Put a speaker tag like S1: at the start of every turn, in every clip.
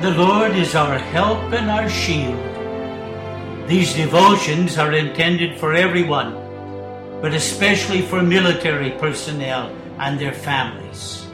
S1: The Lord is our help and our shield. These devotions are intended for everyone, but especially for military personnel and their families.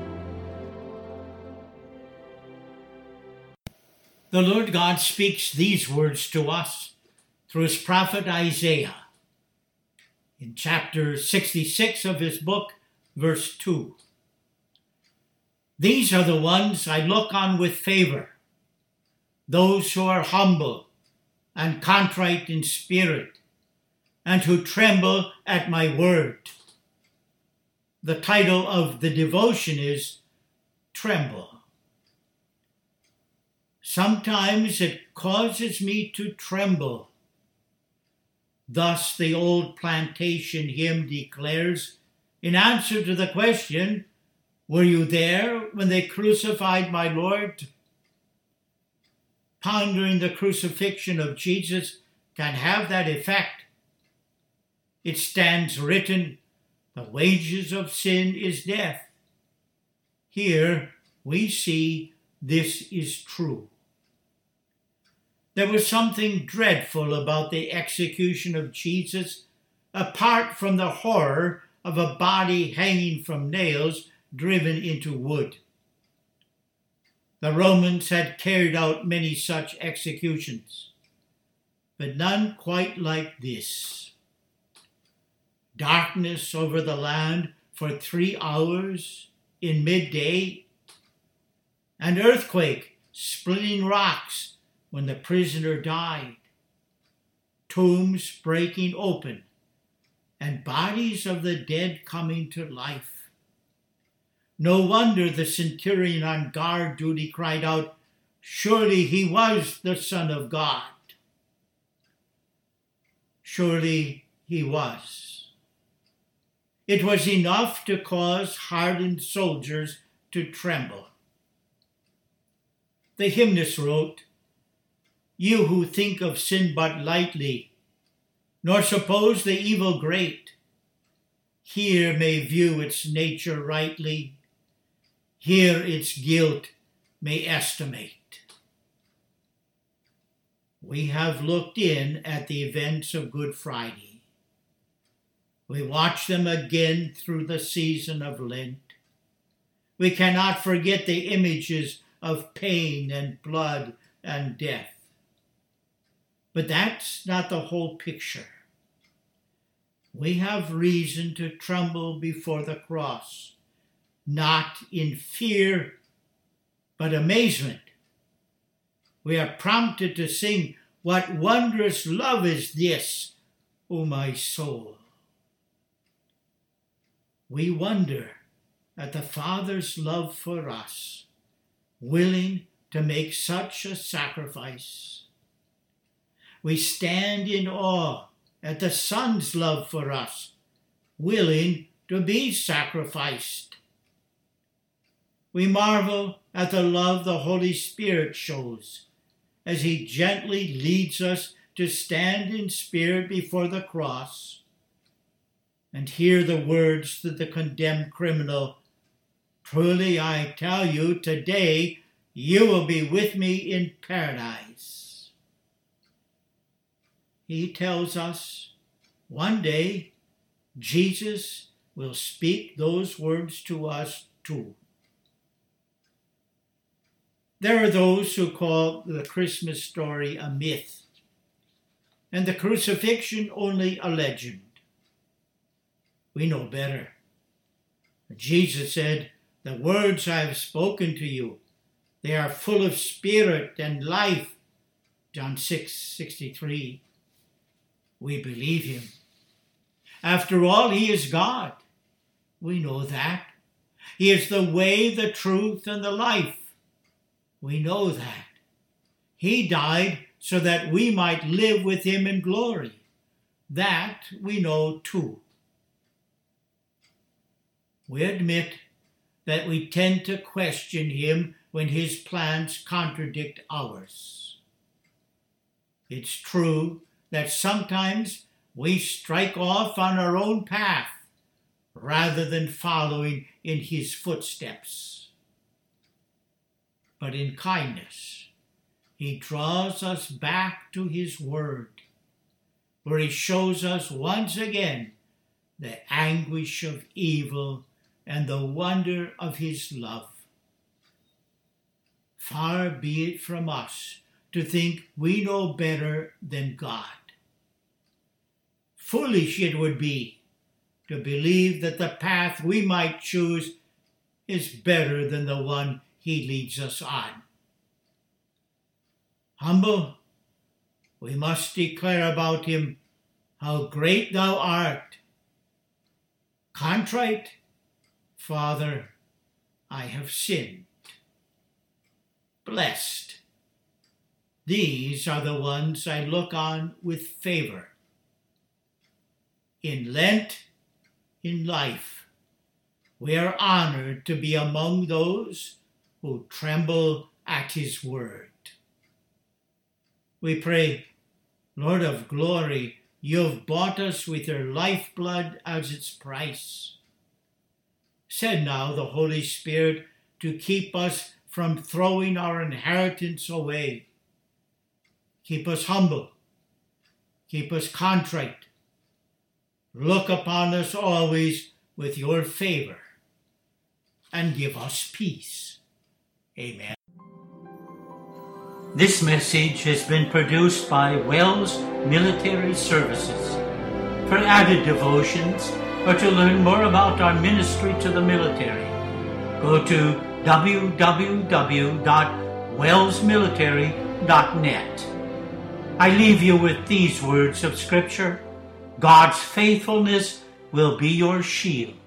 S1: The Lord God speaks these words to us through his prophet Isaiah in chapter 66 of his book, verse 2. These are the ones I look on with favor, those who are humble and contrite in spirit, and who tremble at my word. The title of the devotion is Tremble. Sometimes it causes me to tremble. Thus the old plantation hymn declares, in answer to the question, "Were you there when they crucified my Lord?" Pondering the crucifixion of Jesus can have that effect. It stands written, "The wages of sin is death." Here we see this is true. There was something dreadful about the execution of Jesus, apart from the horror of a body hanging from nails driven into wood. The Romans had carried out many such executions, but none quite like this. Darkness over the land for 3 hours in midday, an earthquake splitting rocks when the prisoner died, tombs breaking open, and bodies of the dead coming to life. No wonder the centurion on guard duty cried out, "Surely he was the Son of God." Surely he was. It was enough to cause hardened soldiers to tremble. The hymnist wrote, "You who think of sin but lightly, nor suppose the evil great, here may view its nature rightly, here its guilt may estimate." We have looked in at the events of Good Friday. We watch them again through the season of Lent. We cannot forget the images of pain and blood and death. But that's not the whole picture. We have reason to tremble before the cross, not in fear, but amazement. We are prompted to sing, "What wondrous love is this, O my soul." We wonder at the Father's love for us, willing to make such a sacrifice. We stand in awe at the Son's love for us, willing to be sacrificed. We marvel at the love the Holy Spirit shows as he gently leads us to stand in spirit before the cross and hear the words to the condemned criminal, "Truly I tell you, today you will be with me in paradise." He tells us one day Jesus will speak those words to us too. There are those who call the Christmas story a myth, and the crucifixion only a legend. We know better. Jesus said, "The words I have spoken to you, they are full of spirit and life." John 6:63. We believe him. After all, he is God. We know that. He is the way, the truth, and the life. We know that. He died so that we might live with him in glory. That we know too. We admit that we tend to question him when his plans contradict ours. It's true that sometimes we strike off on our own path rather than following in his footsteps. but in kindness. He draws us back to his word, where he shows us once again the anguish of evil and the wonder of his love. Far be it from us to think we know better than God. Foolish it would be to believe that the path we might choose is better than the one he leads us on. Humble, we must declare about him, how great thou art. Contrite, Father, I have sinned. Blessed, these are the ones I look on with favor. In Lent, in life, we are honored to be among those who tremble at his word. We pray, Lord of glory, you have bought us with your lifeblood as its price. Send now the Holy Spirit to keep us from throwing our inheritance away. Keep us humble. Keep us contrite. Look upon us always with your favor, and give us peace. Amen. This message has been produced by Wells Military Services. For added devotions, or to learn more about our ministry to the military, go to www.wellsmilitary.net. I leave you with these words of Scripture. God's faithfulness will be your shield.